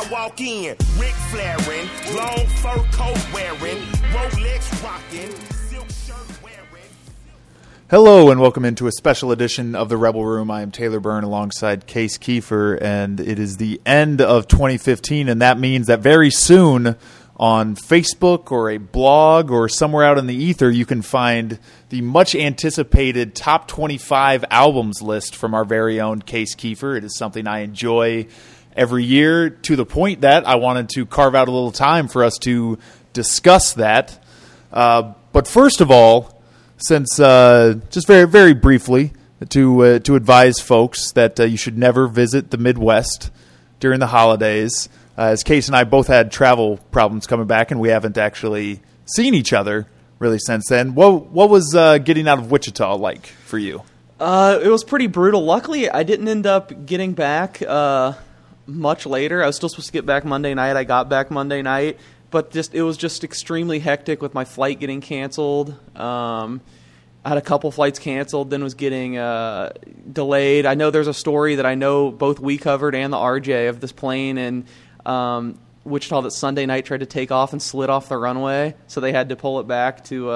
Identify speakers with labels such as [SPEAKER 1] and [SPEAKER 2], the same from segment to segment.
[SPEAKER 1] I walk in, Ric Flairin', long fur coat wearing, Rolex rocking, silk shirt wearing.
[SPEAKER 2] Hello and welcome into a special edition of the Rebel Room. I am Taylor Byrne alongside Case Kiefer, and it is the end of 2015, and that means that very soon on Facebook or a blog or somewhere out in the ether, you can find the much-anticipated top 25 albums list from our very own Case Kiefer. It is something I enjoy every year to the point that I wanted to carve out a little time for us to discuss that. But first of all, since just very, very briefly, to advise folks that you should never visit the Midwest during the holidays. As Case and I both had travel problems coming back, and we haven't actually seen each other really since then. What was getting out of Wichita like for you?
[SPEAKER 3] It was pretty brutal. Luckily, I didn't end up getting back much later. I was still supposed to get back Monday night. I got back Monday night, but it was just extremely hectic with my flight getting canceled. I had a couple flights canceled, then was getting delayed. I know there's a story that I know both we covered and the RJ of this plane and Wichita that Sunday night tried to take off and slid off the runway, so they had to pull it back to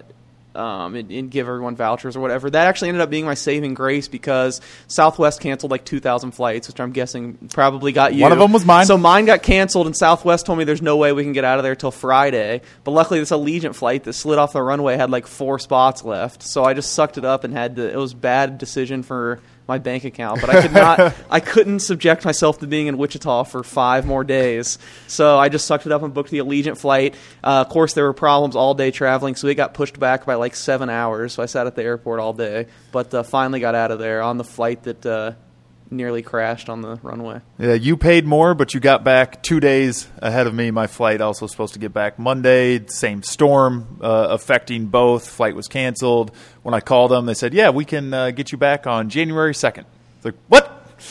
[SPEAKER 3] and give everyone vouchers or whatever. That actually ended up being my saving grace because Southwest canceled like 2,000 flights, which I'm guessing probably got you.
[SPEAKER 2] One of them was mine.
[SPEAKER 3] So mine got canceled, and Southwest told me there's no way we can get out of there till Friday. But luckily, this Allegiant flight that slid off the runway had like 4 spots left, so I just sucked it up and had to. It was a bad decision for my bank account, but I couldn't subject myself to being in Wichita for 5 more days. So I just sucked it up and booked the Allegiant flight. Of course, there were problems all day traveling, so it got pushed back by like 7 hours. So I sat at the airport all day, but finally got out of there on the flight that nearly crashed on the runway.
[SPEAKER 2] Yeah, you paid more, but you got back 2 days ahead of me. My flight also supposed to get back Monday. Same storm affecting both. Flight was canceled. When I called them, they said, yeah, we can get you back on January 2nd. It's like, what?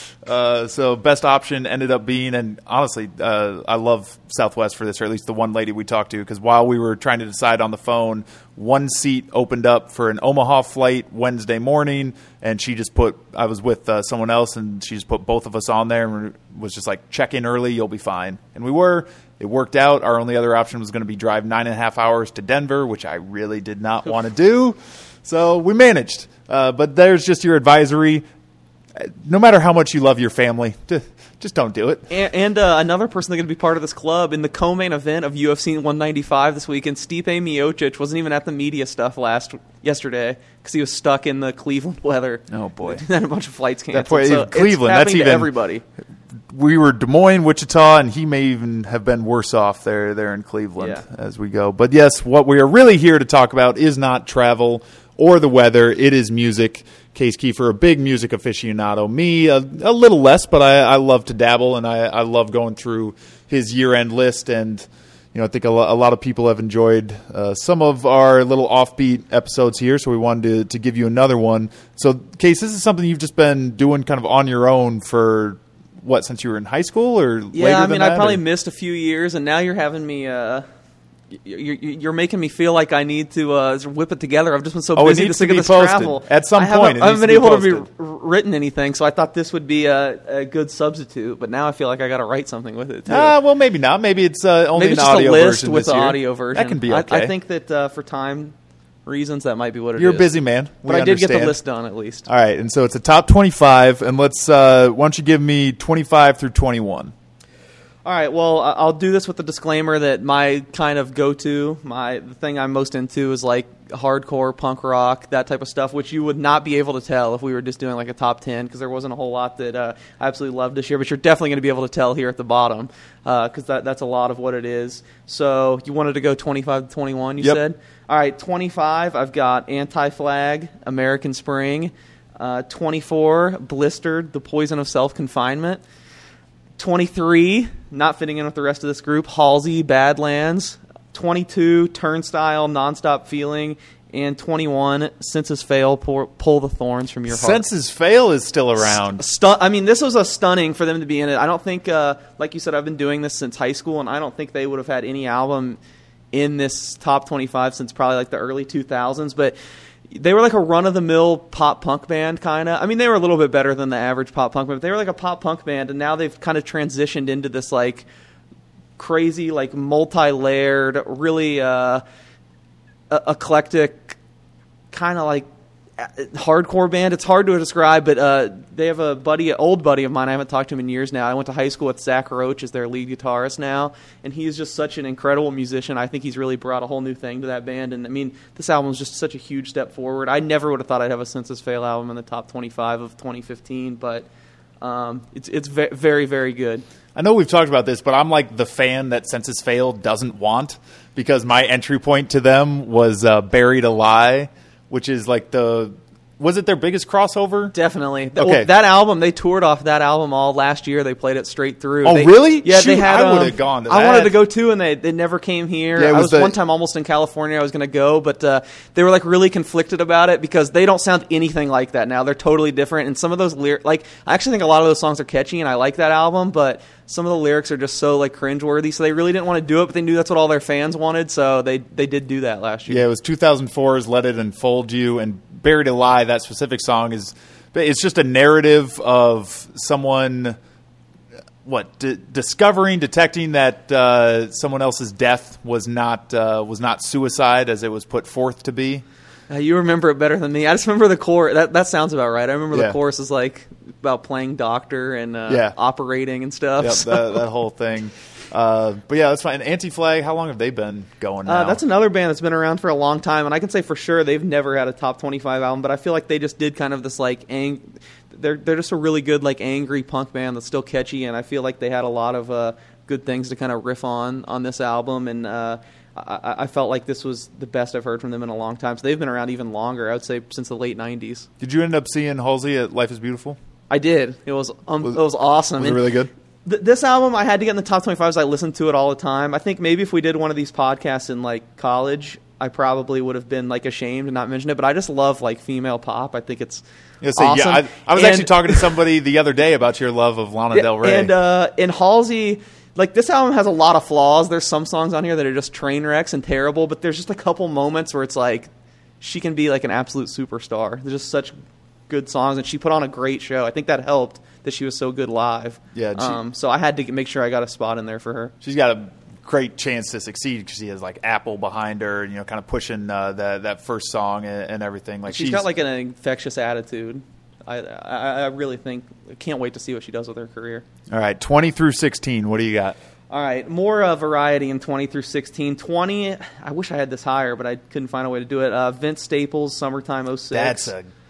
[SPEAKER 2] So best option ended up being, and honestly, I love Southwest for this, or at least the one lady we talked to, because while we were trying to decide on the phone, one seat opened up for an Omaha flight Wednesday morning, and she just I was with someone else, and she just put both of us on there and was just like, check in early, you'll be fine. And we were. It worked out. Our only other option was going to be drive 9.5 hours to Denver, which I really did not want to do. So we managed. But there's just your advisory. No matter how much you love your family, just don't do it.
[SPEAKER 3] And another person that's going to be part of this club in the co-main event of UFC 195 this weekend, Stipe Miocic wasn't even at the media stuff yesterday because he was stuck in the Cleveland weather.
[SPEAKER 2] Oh boy,
[SPEAKER 3] had a bunch of flights canceled.
[SPEAKER 2] So Cleveland,
[SPEAKER 3] it's
[SPEAKER 2] that's even
[SPEAKER 3] to everybody.
[SPEAKER 2] We were Des Moines, Wichita, and he may even have been worse off there in Cleveland as we go. But yes, what we are really here to talk about is not travel or the weather. It is music. Case Kiefer, a big music aficionado. Me, a little less, but I love to dabble, and I love going through his year-end list. And I think a lot of people have enjoyed some of our little offbeat episodes here, so we wanted to give you another one. So, Case, this is something you've just been doing kind of on your own for, what, since you were in high school or later than that?
[SPEAKER 3] Yeah, I mean, I probably missed a few years, and now you're having me you're making me feel like I need to whip it together. I've just been so busy to think of this travel.
[SPEAKER 2] At some point,
[SPEAKER 3] I haven't been able to be written anything, so I thought this would be a good substitute. But now I feel like I got to write something with it too.
[SPEAKER 2] Well, maybe not. Maybe it's only an audio version.
[SPEAKER 3] Maybe just a list with the audio version.
[SPEAKER 2] That can be okay.
[SPEAKER 3] I think that for time reasons, that might be what it is.
[SPEAKER 2] You're a busy man.
[SPEAKER 3] But I did get the list done at least.
[SPEAKER 2] All right, and so it's a top 25, and let's. Why don't you give me 25 through 21?
[SPEAKER 3] All right, well, I'll do this with the disclaimer that my kind of go-to, the thing I'm most into is like hardcore, punk rock, that type of stuff, which you would not be able to tell if we were just doing like a top 10 because there wasn't a whole lot that I absolutely loved this year, but you're definitely going to be able to tell here at the bottom because that's a lot of what it is. So you wanted to go 25 to 21, you said? All right, 25, I've got Anti-Flag, American Spring. 24, Blistered, The Poison of Self-Confinement. 23, not fitting in with the rest of this group, Halsey, Badlands. 22, Turnstile, Nonstop Feeling. And 21, Senses Fail, Pull the Thorns from Your Heart.
[SPEAKER 2] Senses Fail is still around.
[SPEAKER 3] I mean, this was a stunning for them to be in it. I don't think, like you said, I've been doing this since high school, and I don't think they would have had any album in this top 25 since probably like the early 2000s. But they were like a run-of-the-mill pop-punk band, kind of. I mean, they were a little bit better than the average pop-punk band, but they were like a pop-punk band, and now they've kind of transitioned into this, like, crazy, like, multi-layered, really eclectic, kind of like hardcore band. It's hard to describe, but they have old buddy of mine. I haven't talked to him in years now. I went to high school with Zach Roach as their lead guitarist now, and he's just such an incredible musician. I think he's really brought a whole new thing to that band, and I mean, this album is just such a huge step forward. I never would have thought I'd have a Census Fail album in the top 25 of 2015, but it's very, very good.
[SPEAKER 2] I know we've talked about this, but I'm like the fan that Census Fail doesn't want, because my entry point to them was Buried Alive, which is like was it their biggest crossover?
[SPEAKER 3] Definitely.
[SPEAKER 2] Okay.
[SPEAKER 3] Well, that album, they toured off that album all last year. They played it straight through.
[SPEAKER 2] Oh, really?
[SPEAKER 3] Yeah,
[SPEAKER 2] Shoot,
[SPEAKER 3] they had.
[SPEAKER 2] I would have gone to that.
[SPEAKER 3] I wanted to go too, and they never came here.
[SPEAKER 2] Yeah,
[SPEAKER 3] I was one time almost in California. I was going to go, but they were like really conflicted about it because they don't sound anything like that now. They're totally different, and some of those lyrics, like I actually think a lot of those songs are catchy, and I like that album, but some of the lyrics are just so like cringeworthy. So they really didn't want to do it, but they knew that's what all their fans wanted, so they did do that last year.
[SPEAKER 2] Yeah, it was 2004's "Let It Enfold You," and "Buried Alive." That specific song it's just a narrative of someone detecting that someone else's death was not suicide as it was put forth to be.
[SPEAKER 3] You remember it better than me. I just remember the chorus. That sounds about right. I remember the chorus is like about playing doctor and operating and stuff.
[SPEAKER 2] Yep,
[SPEAKER 3] so.
[SPEAKER 2] that whole thing. But yeah, that's fine. Anti-Flag, how long have they been going now?
[SPEAKER 3] That's another band that's been around for a long time, and I can say for sure they've never had a top 25 album, but I feel like they just did kind of this like they're just a really good like angry punk band that's still catchy, and I feel like they had a lot of good things to kind of riff on this album, and I felt like this was the best I've heard from them in a long time. So they've been around even longer, I would say, since the late 90s.
[SPEAKER 2] Did you end up seeing Halsey at Life is Beautiful?
[SPEAKER 3] I did. It was awesome.
[SPEAKER 2] Was it really good?
[SPEAKER 3] This album, I had to get in the top 25 as I listened to it all the time. I think maybe if we did one of these podcasts in like college, I probably would have been like ashamed to not mention it. But I just love like female pop. I think it's awesome.
[SPEAKER 2] Yeah, I was actually talking to somebody the other day about your love of Lana Del Rey.
[SPEAKER 3] And Halsey, like this album has a lot of flaws. There's some songs on here that are just train wrecks and terrible, but there's just a couple moments where it's like she can be like an absolute superstar. There's just such good songs, and she put on a great show. I think that helped that she was so good live.
[SPEAKER 2] Yeah.
[SPEAKER 3] So I had to make sure I got a spot in there for her.
[SPEAKER 2] She's got a great chance to succeed because she has like Apple behind her, and kind of pushing that first song and everything. Like
[SPEAKER 3] she's got like an infectious attitude. I really think I can't wait to see what she does with her career.
[SPEAKER 2] All right, 20 through 16. What do you got?
[SPEAKER 3] All right, more variety in 20 through 16. 20, I wish I had this higher, but I couldn't find a way to do it. Vince Staples, Summertime 06.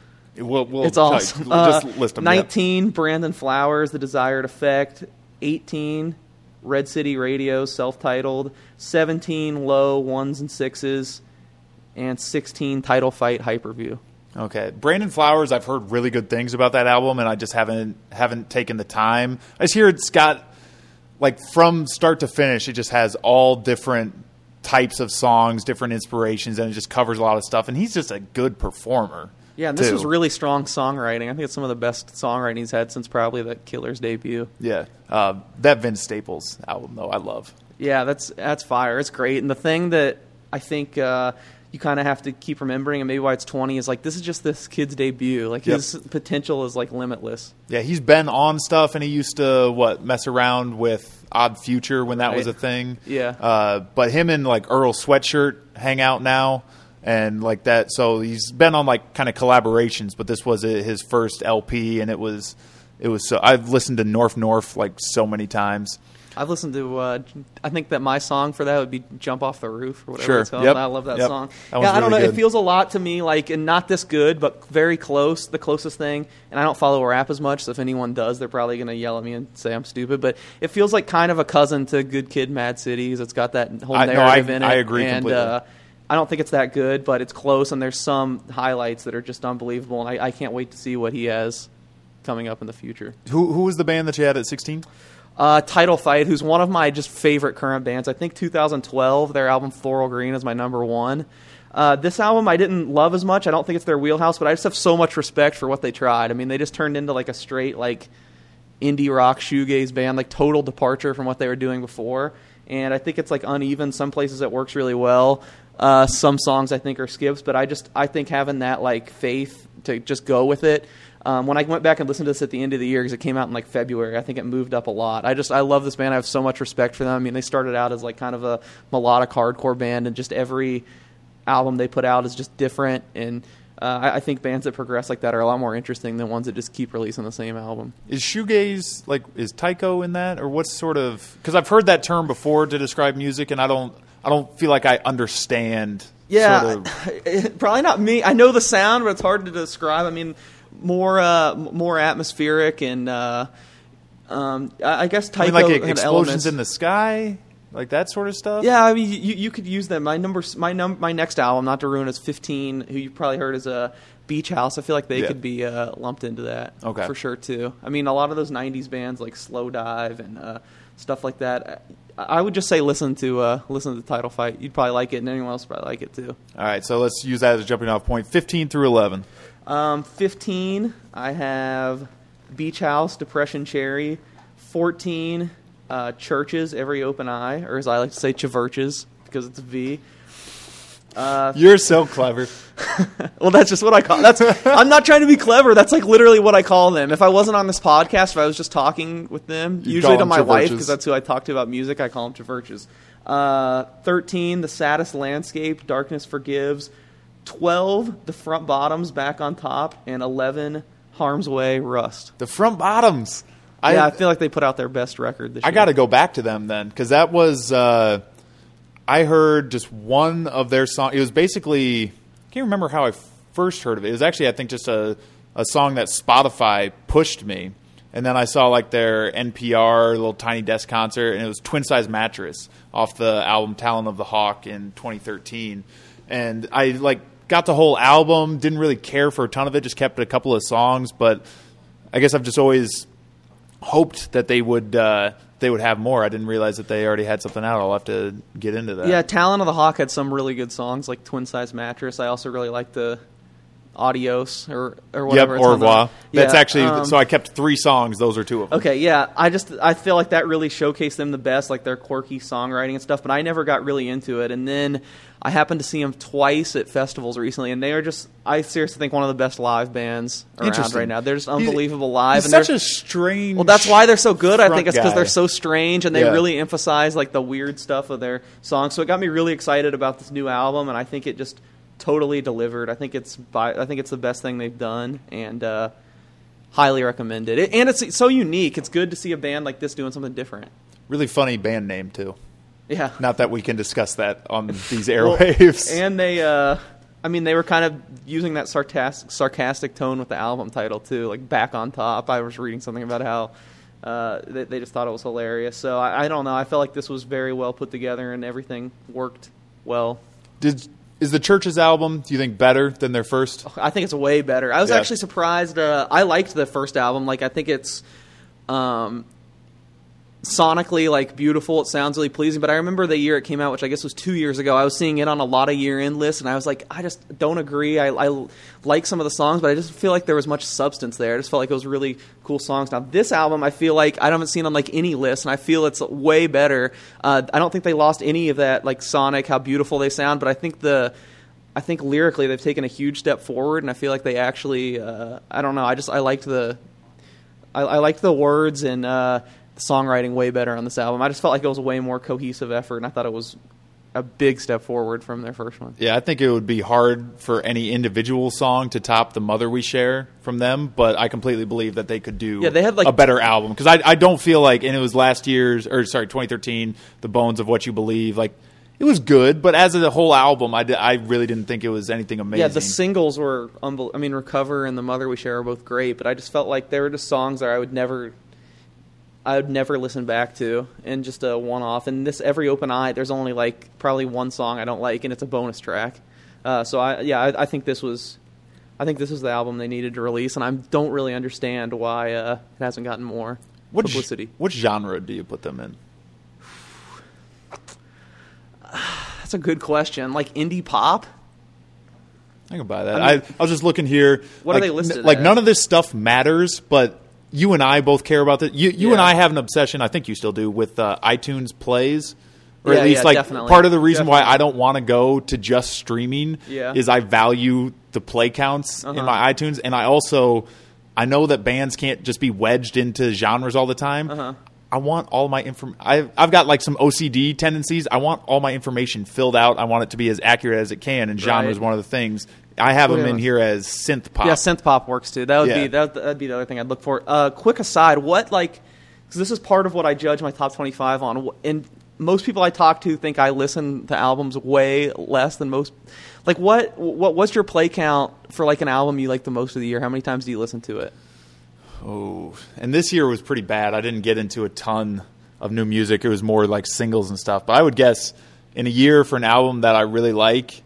[SPEAKER 2] It's
[SPEAKER 3] awesome.
[SPEAKER 2] Just list them.
[SPEAKER 3] 19, Brandon Flowers, The Desired Effect. 18, Red City Radio, self-titled. 17, Low, Ones and Sixes. And 16, Title Fight, Hyperview.
[SPEAKER 2] Okay, Brandon Flowers, I've heard really good things about that album, and I just haven't taken the time. I just hear it's got, like, from start to finish, it just has all different types of songs, different inspirations, and it just covers a lot of stuff. And he's just a good performer.
[SPEAKER 3] Yeah, and this was really strong songwriting. I think it's some of the best songwriting he's had since probably the Killer's debut.
[SPEAKER 2] Yeah, that Vince Staples album, though, I love.
[SPEAKER 3] Yeah, that's fire. It's great. And the thing that I think you kind of have to keep remembering, and maybe why it's 20, is like this is just this kid's debut. Like his potential is like limitless.
[SPEAKER 2] Yeah, he's been on stuff, and he used to mess around with Odd Future when that was a thing.
[SPEAKER 3] Yeah.
[SPEAKER 2] But him and like Earl Sweatshirt hang out now. And like that, so he's been on like kind of collaborations, but this was his first LP, and it was so. I've listened to North like so many times.
[SPEAKER 3] I've listened to. I think that my song for that would be "Jump Off the Roof" or whatever
[SPEAKER 2] sure.
[SPEAKER 3] it's called.
[SPEAKER 2] Yep.
[SPEAKER 3] I love that song.
[SPEAKER 2] That one's
[SPEAKER 3] I don't know.
[SPEAKER 2] really
[SPEAKER 3] It feels a lot to me like, and not this good, but very close. The closest thing. And I don't follow rap as much, so if anyone does, they're probably going to yell at me and say I'm stupid. But it feels like kind of a cousin to Good Kid, Mad City. It's got that whole narrative in it.
[SPEAKER 2] I agree
[SPEAKER 3] and,
[SPEAKER 2] completely.
[SPEAKER 3] I don't think it's that good, but it's close, and there's some highlights that are just unbelievable, and I can't wait to see what he has coming up in the future.
[SPEAKER 2] Who was the band that you had at 16?
[SPEAKER 3] Title Fight, who's one of my just favorite current bands. I think 2012, their album Floral Green is my number one. This album I didn't love as much. I don't think it's their wheelhouse, but I just have so much respect for what they tried. I mean, they just turned into like a straight like indie rock shoegaze band, like total departure from what they were doing before. And I think it's like uneven. Some places it works really well, Some songs I think are skips, but I think having that like faith to just go with it. When I went back and listened to this at the end of the year, because it came out in like February, I think it moved up a lot. I love this band. I have so much respect for them. I mean, they started out as like kind of a melodic hardcore band, and just every album they put out is just different. And I think bands that progress like that are a lot more interesting than ones that just keep releasing the same album.
[SPEAKER 2] Is shoegaze, like, is Tycho in that, or what sort of? Because I've heard that term before to describe music, and I don't feel like I understand.
[SPEAKER 3] Yeah,
[SPEAKER 2] sort of.
[SPEAKER 3] Probably not me. I know the sound, but it's hard to describe. I mean, more atmospheric, and I guess Tycho
[SPEAKER 2] like
[SPEAKER 3] had
[SPEAKER 2] explosions
[SPEAKER 3] elements
[SPEAKER 2] in the sky, like that sort of stuff.
[SPEAKER 3] Yeah, I mean, you could use them. My next album, not to ruin, is 15, who you probably heard as a Beach House. I feel like they could be lumped into that for sure too. I mean, a lot of those '90s bands like Slow Dive and stuff like that. I would just say listen to Title Fight. You'd probably like it, and anyone else would probably like it too.
[SPEAKER 2] All right, so let's use that as a jumping off point. 15 through 11.
[SPEAKER 3] 15, I have Beach House, Depression Cherry. 14, Churches, Every Open Eye, or as I like to say, Chiverches, because it's a V.
[SPEAKER 2] You're so clever.
[SPEAKER 3] Well, that's just what I call. I'm not trying to be clever. That's like literally what I call them. If I wasn't on this podcast, if I was just talking with them, usually to my wife, because that's who I talk to about music, I call them Chiverches. 13, The Saddest Landscape, Darkness Forgives. 12, The Front Bottoms, Back on Top. And 11, Harm's Way, Rust.
[SPEAKER 2] The Front Bottoms.
[SPEAKER 3] I feel like they put out their best record this year.
[SPEAKER 2] I got to go back to them then, because that was I heard just one of their songs. It was basically, I can't remember how I first heard of it. It was actually, I think, just a song that Spotify pushed me, and then I saw like their NPR little Tiny Desk concert, and it was Twin Size Mattress off the album Talon of the Hawk in 2013, and I like got the whole album. Didn't really care for a ton of it. Just kept a couple of songs, but I guess I've just always hoped that they would have more. I didn't realize that they already had something out. I'll have to get into that.
[SPEAKER 3] Yeah, Talon of the Hawk had some really good songs, like Twin Size Mattress. I also really liked the Adios or whatever.
[SPEAKER 2] Yep, Au revoir. That's
[SPEAKER 3] yeah,
[SPEAKER 2] actually so I kept 3 songs. Those are 2 of them.
[SPEAKER 3] Okay, yeah. I feel like that really showcased them the best, like their quirky songwriting and stuff, but I never got really into it. And then I happened to see them twice at festivals recently, and they are just, I seriously think, one of the best live bands around right now. They're just unbelievable live.
[SPEAKER 2] He's
[SPEAKER 3] and
[SPEAKER 2] such a strange.
[SPEAKER 3] Well, that's why they're so good. I think it's because
[SPEAKER 2] guy.
[SPEAKER 3] they're so strange, and they really emphasize like the weird stuff of their songs. So it got me really excited about this new album, and I think it just totally delivered. I think it's the best thing they've done, and highly recommend it. And it's so unique. It's good to see a band like this doing something different.
[SPEAKER 2] Really funny band name too.
[SPEAKER 3] Yeah.
[SPEAKER 2] Not that we can discuss that on these airwaves.
[SPEAKER 3] Well, and they were kind of using that sarcastic tone with the album title too, like Back on Top. I was reading something about how they just thought it was hilarious. So I don't know. I felt like this was very well put together and everything worked well.
[SPEAKER 2] Is the Churches album, do you think, better than their first?
[SPEAKER 3] I think it's way better. I was actually surprised. I liked the first album. Like, I think it's sonically like beautiful. It sounds really pleasing. But I remember the year it came out, which I guess was 2 years ago. I was seeing it on a lot of year-end lists, and I was like, I just don't agree. I like some of the songs, but I just feel like there was much substance there. I just felt like it was really cool songs. Now, this album, I feel like I haven't seen on like any list, and I feel it's way better. I don't think they lost any of that like sonic, how beautiful they sound, but I think lyrically they've taken a huge step forward, and I feel like they actually I don't know. I liked the words and the songwriting way better on this album. I just felt like it was a way more cohesive effort, and I thought it was a big step forward from their first one.
[SPEAKER 2] Yeah, I think it would be hard for any individual song to top The Mother We Share from them, but I completely believe that they could do
[SPEAKER 3] they had like
[SPEAKER 2] a better album. Because I don't feel like, and it was 2013, The Bones of What You Believe, like, it was good, but as a whole album, I really didn't think it was anything amazing.
[SPEAKER 3] Yeah, the singles were unbelievable. I mean, Recover and The Mother We Share are both great, but I just felt like they were just songs that I would never listen back to, and just a one-off. And this Every Open Eye, there's only like probably one song I don't like, and it's a bonus track. So I think this was the album they needed to release, and I don't really understand why it hasn't gotten more publicity.
[SPEAKER 2] What genre do you put them in?
[SPEAKER 3] That's a good question. Like indie pop?
[SPEAKER 2] I can buy that. I was just looking here.
[SPEAKER 3] What are they listed
[SPEAKER 2] Like
[SPEAKER 3] as?
[SPEAKER 2] None of this stuff matters, but you and I both care about that. You and I have an obsession, I think you still do, with iTunes plays. Or at least like
[SPEAKER 3] definitely.
[SPEAKER 2] part of the reason why I don't want to go to just streaming is I value the play counts in my iTunes, and I know that bands can't just be wedged into genres all the time. I want all my I've got like some OCD tendencies. I want all my information filled out. I want it to be as accurate as it can, and genre is one of the things. I have them in here as synth pop.
[SPEAKER 3] Yeah, synth pop works too. That'd be the other thing I'd look for. Quick aside, because this is part of what I judge my top 25 on, and most people I talk to think I listen to albums way less than most. Like, what's your play count for like an album you like the most of the year? How many times do you listen to it?
[SPEAKER 2] Oh, and this year was pretty bad. I didn't get into a ton of new music. It was more like singles and stuff. But I would guess in a year for an album that I really like,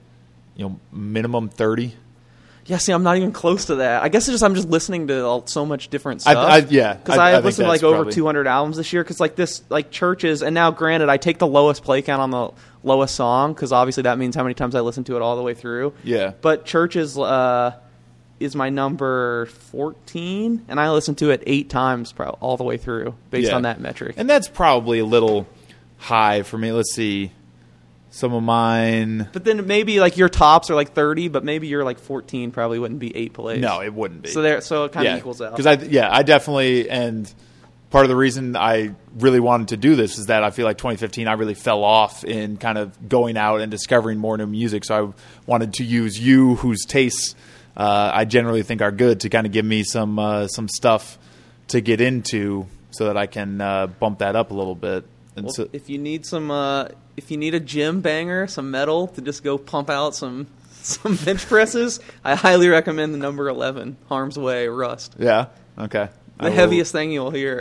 [SPEAKER 2] minimum 30.
[SPEAKER 3] Yeah, see, I'm not even close to that. I guess I'm just listening to so much different stuff.
[SPEAKER 2] Because
[SPEAKER 3] I've listened to like over 200 albums this year. Because like Churches, and now granted, I take the lowest play count on the lowest song because obviously that means how many times I listen to it all the way through.
[SPEAKER 2] Yeah.
[SPEAKER 3] But Churches is my number 14, and I listened to it 8 times all the way through based on that metric.
[SPEAKER 2] And that's probably a little high for me. Let's see. Some of mine.
[SPEAKER 3] But then maybe like your tops are like 30, but maybe your like 14 probably wouldn't be 8 plays.
[SPEAKER 2] No, it wouldn't be.
[SPEAKER 3] So it kind of equals out.
[SPEAKER 2] Because I definitely, and part of the reason I really wanted to do this is that I feel like 2015 I really fell off in kind of going out and discovering more new music. So I wanted to use you, whose tastes I generally think are good, to kind of give me some stuff to get into so that I can bump that up a little bit. And
[SPEAKER 3] well, if you need if you need a gym banger, some metal to just go pump out some bench presses, I highly recommend the number 11, Harm's Way, Rust.
[SPEAKER 2] Yeah? Okay.
[SPEAKER 3] The heaviest thing you'll hear.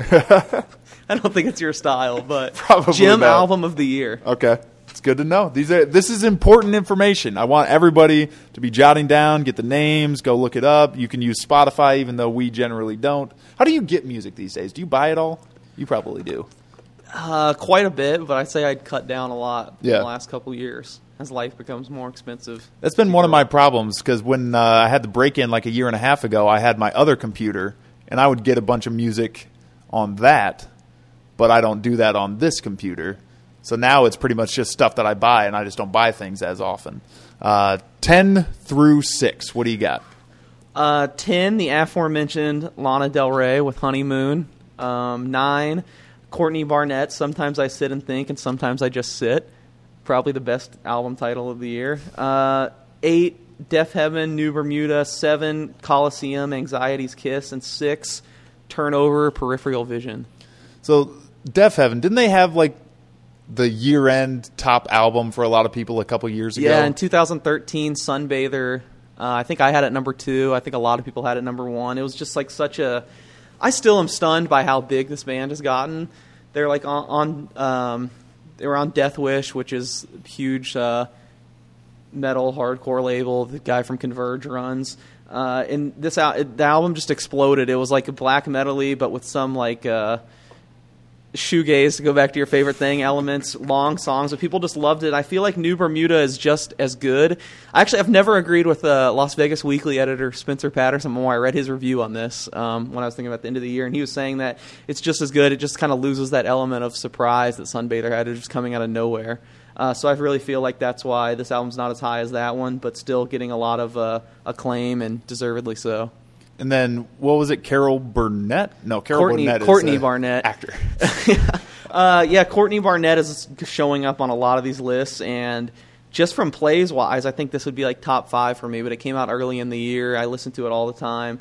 [SPEAKER 3] I don't think it's your style, but
[SPEAKER 2] probably
[SPEAKER 3] gym
[SPEAKER 2] not.
[SPEAKER 3] album of the year.
[SPEAKER 2] Okay. It's good to know. This is important information. I want everybody to be jotting down, get the names, go look it up. You can use Spotify, even though we generally don't. How do you get music these days? Do you buy it all? You probably do.
[SPEAKER 3] Quite a bit, but I'd say I'd cut down a lot in
[SPEAKER 2] the
[SPEAKER 3] last couple of years as life becomes more expensive.
[SPEAKER 2] That's been one of my problems, because when I had the break-in like a year and a half ago, I had my other computer, and I would get a bunch of music on that, but I don't do that on this computer. So now it's pretty much just stuff that I buy, and I just don't buy things as often. 10 through 6, what do you got?
[SPEAKER 3] 10, the aforementioned Lana Del Rey with Honeymoon. 9, Courtney Barnett, Sometimes I Sit and Think, and Sometimes I Just Sit. Probably the best album title of the year. 8, Deaf Heaven, New Bermuda. 7, Coliseum, Anxiety's Kiss. And 6, Turnover, Peripheral Vision.
[SPEAKER 2] So, Deaf Heaven, didn't they have like the year-end top album for a lot of people a couple years ago?
[SPEAKER 3] Yeah, in 2013, Sunbather. I think I had it number 2. I think a lot of people had it number 1. It was just like such a... I still am stunned by how big this band has gotten. They're like they were on Death Wish, which is a huge metal hardcore label the guy from Converge runs. And the album just exploded. It was like a black metal-y, but with some like shoegaze, to go back to your favorite thing, elements, long songs, but people just loved it. I feel like New Bermuda is just as good. I've never agreed with Las Vegas Weekly editor Spencer Patterson more. I read his review on this when I was thinking about the end of the year, and he was saying that it's just as good. It just kind of loses that element of surprise that Sunbather had. It's just coming out of nowhere. So I really feel like that's why this album's not as high as that one, but still getting a lot of acclaim, and deservedly so.
[SPEAKER 2] And then, what was it, Carol Burnett? No, Burnett is
[SPEAKER 3] Courtney Barnett.
[SPEAKER 2] Actor.
[SPEAKER 3] Courtney Barnett is showing up on a lot of these lists, and just from plays-wise, I think this would be like top 5 for me, but it came out early in the year. I listened to it all the time.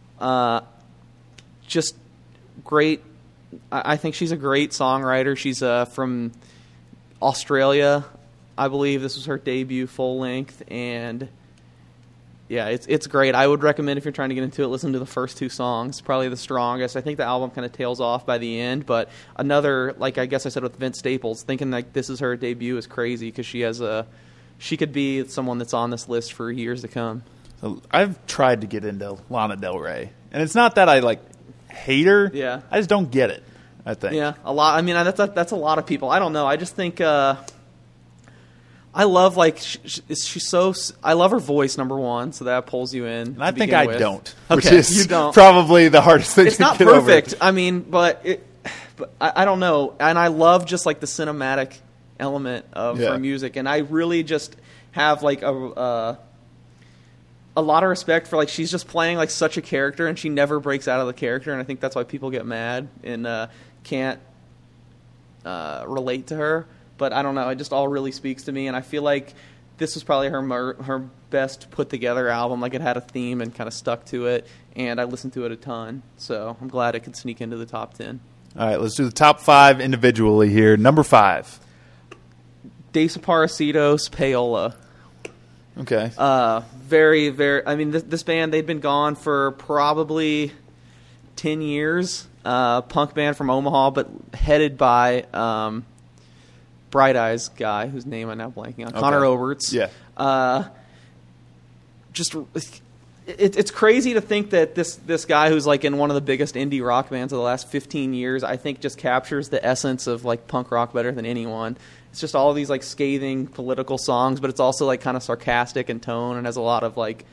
[SPEAKER 3] Just great. I think she's a great songwriter. She's from Australia, I believe. This was her debut full-length, and... yeah, it's great. I would recommend, if you're trying to get into it, listen to the first 2 songs. Probably the strongest. I think the album kind of tails off by the end, but another, like I guess I said with Vince Staples, thinking like this is her debut is crazy, because she could be someone that's on this list for years to come.
[SPEAKER 2] So I've tried to get into Lana Del Rey, and it's not that I like hate her.
[SPEAKER 3] Yeah,
[SPEAKER 2] I just don't get it, I think.
[SPEAKER 3] Yeah, a lot. I mean, that's a lot of people. I don't know. I just think. I love she's so. I love her voice, number 1, so that pulls you in.
[SPEAKER 2] And I think I don't. Which
[SPEAKER 3] Okay,
[SPEAKER 2] is
[SPEAKER 3] you don't.
[SPEAKER 2] Probably the hardest thing.
[SPEAKER 3] It's
[SPEAKER 2] to
[SPEAKER 3] not
[SPEAKER 2] get
[SPEAKER 3] perfect.
[SPEAKER 2] over.
[SPEAKER 3] I mean, but I don't know. And I love just like the cinematic element of
[SPEAKER 2] Yeah.
[SPEAKER 3] her music, and I really just have like a lot of respect for, like, she's just playing like such a character, and she never breaks out of the character, and I think that's why people get mad and can't relate to her. But I don't know, it just all really speaks to me, and I feel like this was probably her best put together album. Like, it had a theme and kind of stuck to it, and I listened to it a ton, so I'm glad it could sneak into the top 10.
[SPEAKER 2] All right, let's do the top 5 individually here. Number 5.
[SPEAKER 3] Desaparecidos, Paola.
[SPEAKER 2] Okay.
[SPEAKER 3] Very, very. I mean, this band, they'd been gone for probably 10 years. Punk band from Omaha, but headed by Bright Eyes guy whose name I'm now blanking on.
[SPEAKER 2] Okay.
[SPEAKER 3] Connor Oberts.
[SPEAKER 2] Yeah.
[SPEAKER 3] Just it's crazy to think that this guy who's like in one of the biggest indie rock bands of the last 15 years, I think just captures the essence of like punk rock better than anyone. It's just all these like scathing political songs, but it's also like kind of sarcastic in tone and has a lot of like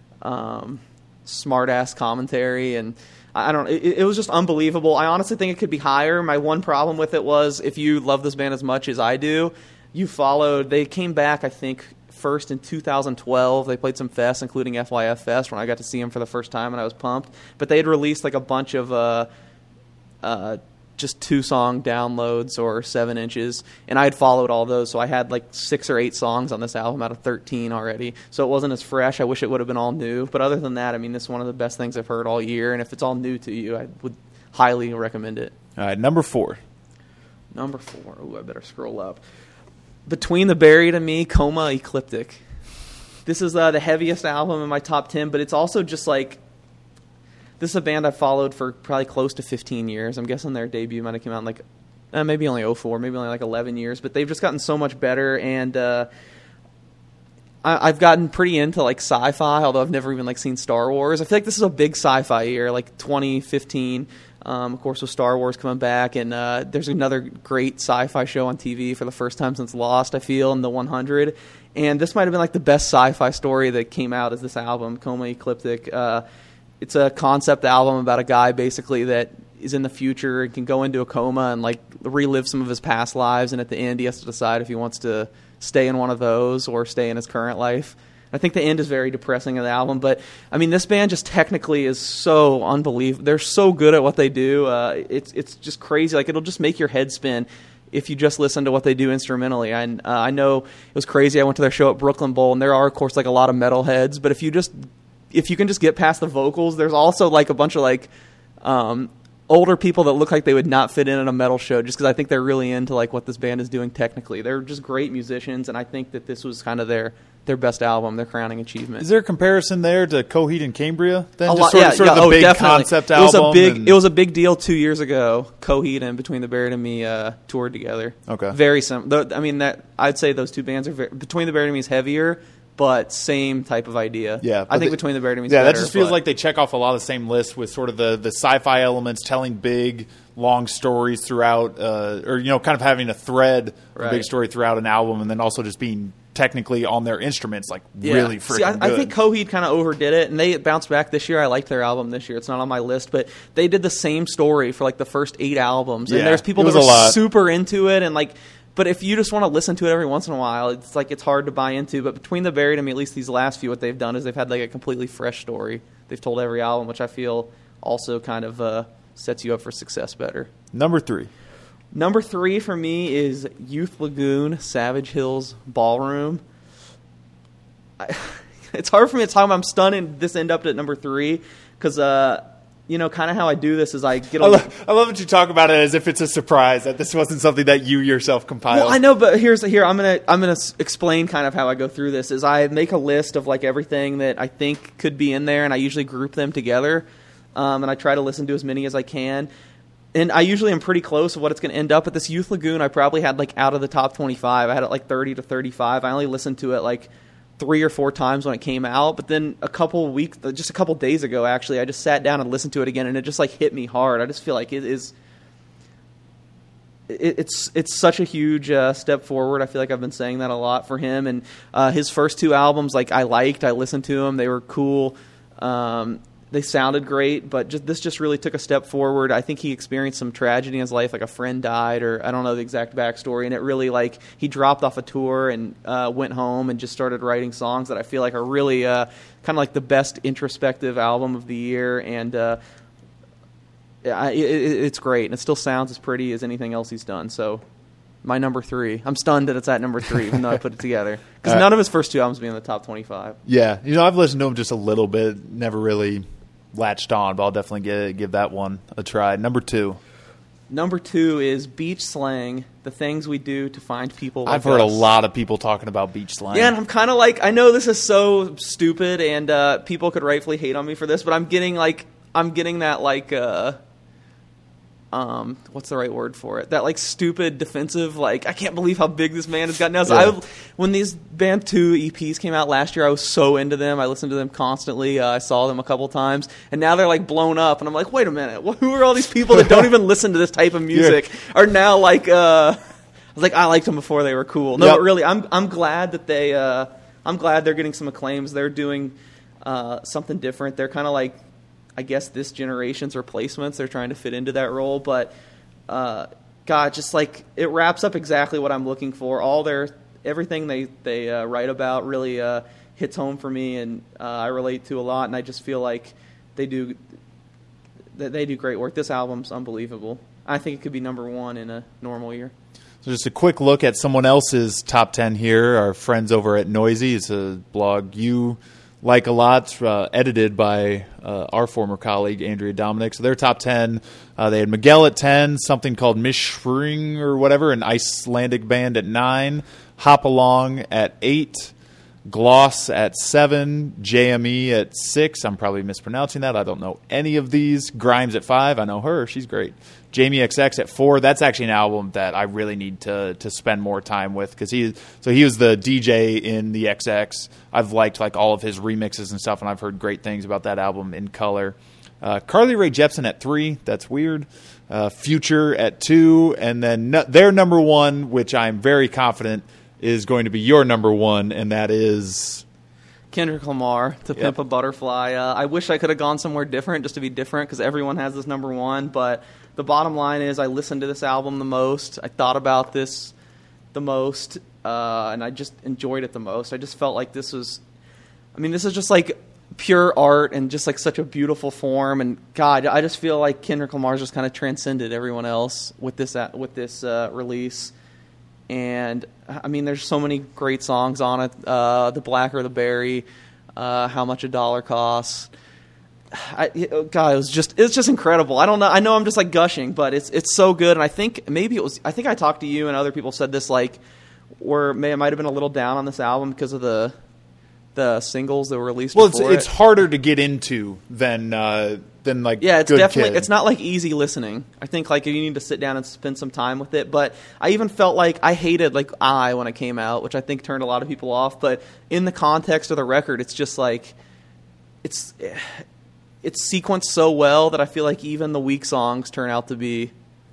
[SPEAKER 3] smart ass commentary, and I don't. It was just unbelievable. I honestly think it could be higher. My one problem with it was, if you love this band as much as I do, you followed. They came back, I think, first in 2012. They played some fests, including FYF Fest, when I got to see them for the first time, and I was pumped. But they had released like a bunch of just 2-song downloads or 7 inches, and I had followed all those, so I had like 6 or 8 songs on this album out of 13 already, so it wasn't as fresh. I wish it would have been all new, but other than that, I mean, this is one of the best things I've heard all year, and if it's all new to you, I would highly recommend it.
[SPEAKER 2] All right, number 4.
[SPEAKER 3] Number 4. Ooh, I better scroll up. Between the Buried and Me, Coma Ecliptic. This is the heaviest album in my top 10, but it's also just like, this is a band I've followed for probably close to 15 years. I'm guessing their debut might have come out in like maybe only 04, maybe only like 11 years, but they've just gotten so much better, and I've gotten pretty into like sci-fi, although I've never even like seen Star Wars. I feel like this is a big sci-fi year, like 2015, of course, with Star Wars coming back, and there's another great sci-fi show on TV for the first time since Lost, I feel, in the 100, and this might have been like the best sci-fi story that came out as this album, Coma Ecliptic. It's a concept album about a guy basically that is in the future and can go into a coma and like relive some of his past lives, and at the end he has to decide if he wants to stay in one of those or stay in his current life. I think the end is very depressing in the album, but I mean, this band just technically is so unbelievable. They're so good at what they do. It's just crazy. Like, it'll just make your head spin if you just listen to what they do instrumentally. I know it was crazy. I went to their show at Brooklyn Bowl, and there are, of course, like a lot of metalheads, but if you can just get past the vocals, there's also like a bunch of like older people that look like they would not fit in a metal show, just because I think they're really into like what this band is doing technically. They're just great musicians, and I think that this was kind of their best album, their crowning achievement.
[SPEAKER 2] Is there a comparison there to Coheed and Cambria? Then
[SPEAKER 3] Sort of
[SPEAKER 2] the big
[SPEAKER 3] definitely.
[SPEAKER 2] concept album.
[SPEAKER 3] It was a big deal 2 years ago. Coheed and Between the Buried and Me toured together.
[SPEAKER 2] Okay,
[SPEAKER 3] very similar. I mean, that I'd say those two bands are Between the Buried and Me is heavier, but same type of idea.
[SPEAKER 2] Yeah,
[SPEAKER 3] I think Between the Buried and Me is
[SPEAKER 2] better.
[SPEAKER 3] that
[SPEAKER 2] just feels like they check off a lot of the same lists with sort of the sci-fi elements, telling big, long stories throughout, or kind of having a thread, a big story throughout an album, and then also just being technically on their instruments, like really freaking good.
[SPEAKER 3] I think Coheed kind of overdid it, and they bounced back this year. I liked their album this year. It's not on my list, but they did the same story for like the first 8 albums, and there's people that are super into it, and like. But if you just want to listen to it every once in a while, it's like it's hard to buy into. But Between the Buried and Me, at least these last few, what they've done is they've had like a completely fresh story. They've told every album, which I feel also kind of sets you up for success better.
[SPEAKER 2] Number 3.
[SPEAKER 3] Number 3 for me is Youth Lagoon, Savage Hills Ballroom. It's hard for me to talk about. I'm stunned this ended up at number 3 because kind of how I do this is I get. I
[SPEAKER 2] love that you talk about it as if it's a surprise that this wasn't something that you yourself compiled.
[SPEAKER 3] Well, I know, but here I'm gonna explain kind of how I go through this. Is I make a list of like everything that I think could be in there, and I usually group them together, and I try to listen to as many as I can. And I usually am pretty close of what it's going to end up. At this Youth Lagoon, I probably had like out of the top 25, I had it like 30 to 35. I only listened to it like 3 or 4 times when it came out, but then a couple days ago, actually, I just sat down and listened to it again, and it just like hit me hard. I just feel like it's such a huge step forward. I feel like I've been saying that a lot for him, and his first 2 albums, like I listened to them, they were cool. They sounded great, but this just really took a step forward. I think he experienced some tragedy in his life, like a friend died, or I don't know the exact backstory, and it really, like, he dropped off a tour and went home and just started writing songs that I feel like are really kind of like the best introspective album of the year, and it's great, and it still sounds as pretty as anything else he's done. So my number 3. I'm stunned that it's at number 3, even though I put it together. Because none of his first 2 albums be in the top 25.
[SPEAKER 2] Yeah. I've listened to him just a little bit, never really latched on, but I'll definitely give that one a try. Number 2.
[SPEAKER 3] Number 2 is Beach Slang, The Things We Do to Find People Like
[SPEAKER 2] I've heard
[SPEAKER 3] Us.
[SPEAKER 2] a lot of people talking about Beach Slang.
[SPEAKER 3] Yeah, and I'm kind of like, I know this is so stupid, and people could rightfully hate on me for this, but I'm getting that, like, what's the right word for it? That, like, stupid defensive, like, I can't believe how big this man has gotten now. So when these Band 2 EPs came out last year, I was so into them. I listened to them constantly. I saw them a couple times, and now they're, like, blown up, and I'm like, wait a minute, who are all these people that don't even listen to this type of music are now, like, I was like, I liked them before they were cool. No, but really, I'm glad that they're getting some acclaims. They're doing something different. They're kind of like, I guess, this generation's replacements. They're trying to fit into that role, but God, just like, it wraps up exactly what I'm looking for. Everything they write about really hits home for me, and I relate to a lot. And I just feel like they do great work. This album's unbelievable. I think it could be number 1 in a normal year.
[SPEAKER 2] So just a quick look at someone else's top 10 here. Our friends over at Noisy. It's a blog you like a lot, edited by our former colleague, Andrea Dominic. So their top 10, they had Miguel at 10, something called Mishring or whatever, an Icelandic band at 9, Hop Along at 8, Gloss at 7, JME at 6. I'm probably mispronouncing that. I don't know any of these. Grimes at 5. I know her. She's great. Jamie XX at 4. That's actually an album that I really need to spend more time with, because he was the DJ in the XX. I've liked, like, all of his remixes and stuff, and I've heard great things about that album in color. Carly Rae Jepsen at 3. That's weird. Future at 2, and then their number 1, which I'm very confident is going to be your number 1, and that is
[SPEAKER 3] Kendrick Lamar, To Pimp a Butterfly. I wish I could have gone somewhere different, just to be different, because everyone has this number 1, but the bottom line is I listened to this album the most. I thought about this the most, and I just enjoyed it the most. I just felt like this is just like pure art and just like such a beautiful form. And God, I just feel like Kendrick Lamar's just kind of transcended everyone else with this release. And I mean, there's so many great songs on it. The Black or the Berry, How Much a Dollar Costs. God, it's just incredible. I don't know. I know I'm just like gushing, but it's so good. And I think I think I talked to you and other people said this, like, it might have been a little down on this album because of the singles that were released.
[SPEAKER 2] Well,
[SPEAKER 3] before
[SPEAKER 2] it's harder to get into than like,
[SPEAKER 3] it's
[SPEAKER 2] Good
[SPEAKER 3] definitely
[SPEAKER 2] Kid.
[SPEAKER 3] It's not like easy listening. I think like you need to sit down and spend some time with it. But I even felt like I hated like when it came out, which I think turned a lot of people off. But in the context of the record, it's just like it's sequenced so well that I feel like even the weak songs turn out to be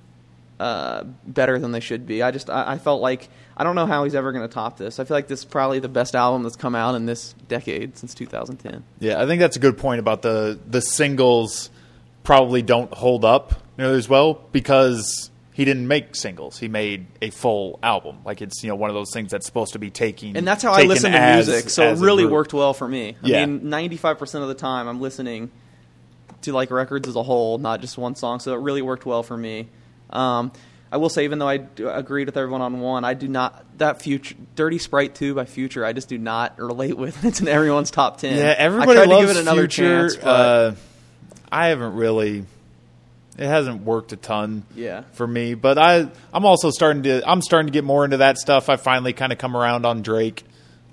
[SPEAKER 3] better than they should be. I felt like I don't know how he's ever going to top this. I feel like this is probably the best album that's come out in this decade since 2010.
[SPEAKER 2] Yeah, I think that's a good point about the singles probably don't hold up as well because he didn't make singles. He made a full album. Like it's one of those things that's supposed to be taken.
[SPEAKER 3] And that's how I listen to music. So it really
[SPEAKER 2] group.
[SPEAKER 3] worked well for me.
[SPEAKER 2] Yeah.
[SPEAKER 3] I mean, 95% of the time I'm listening to like records as a whole, not just one song. So it really worked well for me. I will say, even though I agreed with everyone on one, I do not Dirty Sprite 2 by Future. I just do not relate with. It's in everyone's top 10.
[SPEAKER 2] Yeah, everybody
[SPEAKER 3] I tried
[SPEAKER 2] loves
[SPEAKER 3] to give it another
[SPEAKER 2] Future.
[SPEAKER 3] chance, but
[SPEAKER 2] I haven't really. It hasn't worked a ton for me, but I'm also starting to get more into that stuff. I finally kind of come around on Drake.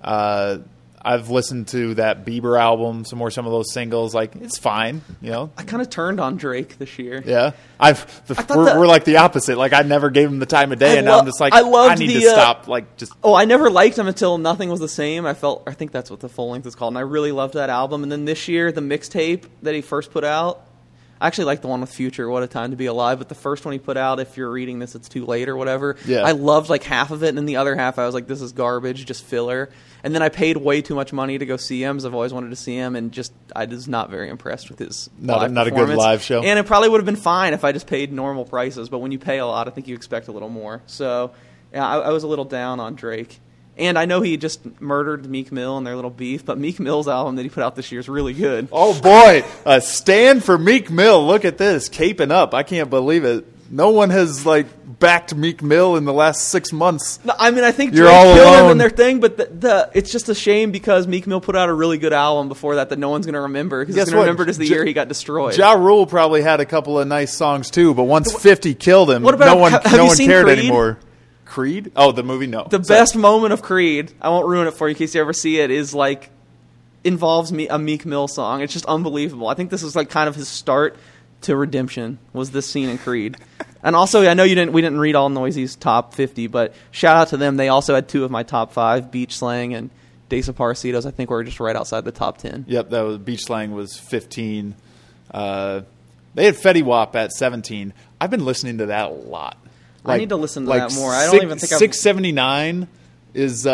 [SPEAKER 2] I've listened to that Bieber album, some of those singles. Like it's fine,
[SPEAKER 3] I kind of turned on Drake this year.
[SPEAKER 2] Yeah, we're like the opposite. Like I never gave him the time of day, and now I'm just like I need to stop. Like just
[SPEAKER 3] I never liked him until Nothing Was the Same. I think that's what the full length is called, and I really loved that album. And then this year, the mixtape that he first put out, I actually like the one with Future, What a Time to Be Alive, but the first one he put out, if you're reading this, it's too late or whatever.
[SPEAKER 2] Yeah.
[SPEAKER 3] I loved like half of it, and then the other half I was like, this is garbage, just filler. And then I paid way too much money to go see him, because I've always wanted to see him, and just I was not very impressed with his
[SPEAKER 2] Not
[SPEAKER 3] live
[SPEAKER 2] a good
[SPEAKER 3] performance.
[SPEAKER 2] live show.
[SPEAKER 3] And it probably would have been fine if I just paid normal prices, but when you pay a lot, I think you expect a little more. So yeah, I was a little down on Drake. And I know he just murdered Meek Mill in their little beef, but Meek Mill's album that he put out this year is really good.
[SPEAKER 2] Oh, boy. A stand for Meek Mill. Look at this. Caping up. I can't believe it. No one has, backed Meek Mill in the last 6 months.
[SPEAKER 3] No, I mean, I think
[SPEAKER 2] You're
[SPEAKER 3] Drake
[SPEAKER 2] all
[SPEAKER 3] killed him
[SPEAKER 2] alone.
[SPEAKER 3] in their thing, but it's just a shame because Meek Mill put out a really good album before that no one's going to remember, because
[SPEAKER 2] Guess
[SPEAKER 3] it's going
[SPEAKER 2] what?
[SPEAKER 3] to remember as the year he got destroyed.
[SPEAKER 2] Ja Rule probably had a couple of nice songs, too, but once 50 killed him,
[SPEAKER 3] What about-
[SPEAKER 2] no one,
[SPEAKER 3] have
[SPEAKER 2] no
[SPEAKER 3] you
[SPEAKER 2] one
[SPEAKER 3] seen
[SPEAKER 2] cared
[SPEAKER 3] Creed?
[SPEAKER 2] anymore. Creed? Oh, the movie? No.
[SPEAKER 3] The best moment of Creed, I won't ruin it for you in case you ever see it, is involves a Meek Mill song. It's just unbelievable. I think this is kind of his start to redemption, was this scene in Creed. And also, I know we didn't read all Noisy's top 50, but shout out to them. They also had 2 of my top 5, Beach Slang and Days of Parasitos. I think were just right outside the top 10.
[SPEAKER 2] Yep, that was Beach Slang was 15. They had Fetty Wap at 17. I've been listening to that a lot.
[SPEAKER 3] I need to listen to that more. I don't even think
[SPEAKER 2] 679 is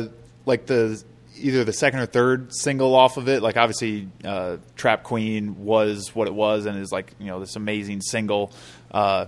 [SPEAKER 2] either the second or third single off of it. Obviously, Trap Queen was what it was, and is this amazing single. And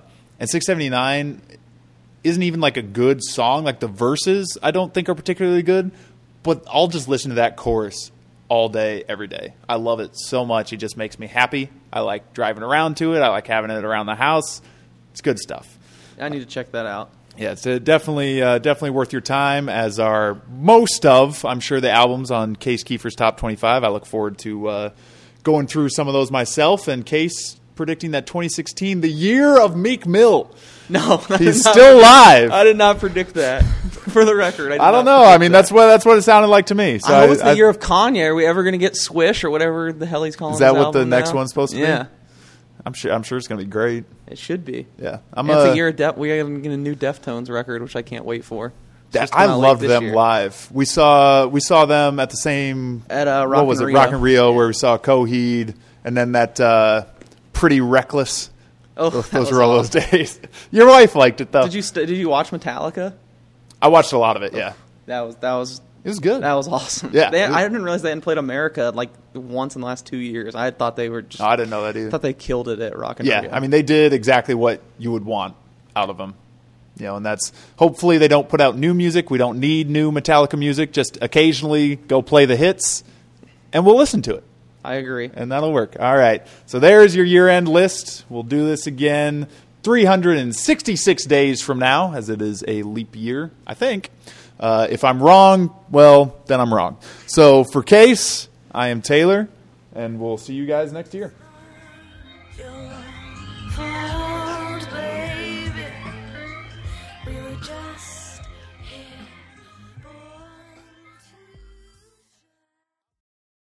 [SPEAKER 2] 679 isn't even a good song. The verses I don't think are particularly good, but I'll just listen to that chorus all day, every day. I love it so much. It just makes me happy. I like driving around to it. I like having it around the house. It's good stuff.
[SPEAKER 3] I need to check that out.
[SPEAKER 2] Yeah, it's definitely worth your time, as are most of, I'm sure, the albums on Case Kiefer's Top 25. I look forward to going through some of those myself, and Case predicting that 2016, the year of Meek Mill.
[SPEAKER 3] No,
[SPEAKER 2] he's still live.
[SPEAKER 3] I did not predict that. For the record,
[SPEAKER 2] I don't know. I mean, that's what it sounded like to me. So
[SPEAKER 3] I hope it's the year of Kanye. Are we ever going to get Swish or whatever the hell he's calling?
[SPEAKER 2] Is that
[SPEAKER 3] his
[SPEAKER 2] what the
[SPEAKER 3] album
[SPEAKER 2] next
[SPEAKER 3] now?
[SPEAKER 2] one's supposed to be?
[SPEAKER 3] Yeah,
[SPEAKER 2] I'm sure it's going to be great.
[SPEAKER 3] it should be.
[SPEAKER 2] Yeah,
[SPEAKER 3] It's a year of we are going to get a new Deftones record, which I can't wait for.
[SPEAKER 2] I loved them live. We saw them at the same
[SPEAKER 3] at Rock
[SPEAKER 2] what was
[SPEAKER 3] in
[SPEAKER 2] it?
[SPEAKER 3] Rio.
[SPEAKER 2] Rock in Rio, where we saw Coheed, and then that Pretty Reckless.
[SPEAKER 3] Oh,
[SPEAKER 2] those were all those days. Your wife liked it though.
[SPEAKER 3] Did you watch Metallica?
[SPEAKER 2] I watched a lot of it. Yeah,
[SPEAKER 3] that was
[SPEAKER 2] it was good.
[SPEAKER 3] That was awesome.
[SPEAKER 2] Yeah,
[SPEAKER 3] I didn't realize they hadn't played America once in the last 2 years. I thought they were just.
[SPEAKER 2] I didn't know that either.
[SPEAKER 3] I thought they killed it at Rock in Rio.
[SPEAKER 2] I mean, they did exactly what you would want out of them. And that's hopefully they don't put out new music. We don't need new Metallica music. Just occasionally go play the hits, and we'll listen to it.
[SPEAKER 3] I agree.
[SPEAKER 2] And that'll work. All right. So there's your year-end list. We'll do this again 366 days from now, as it is a leap year, I think. If I'm wrong, well, then I'm wrong. So for Case, I am Taylor, and we'll see you guys next year.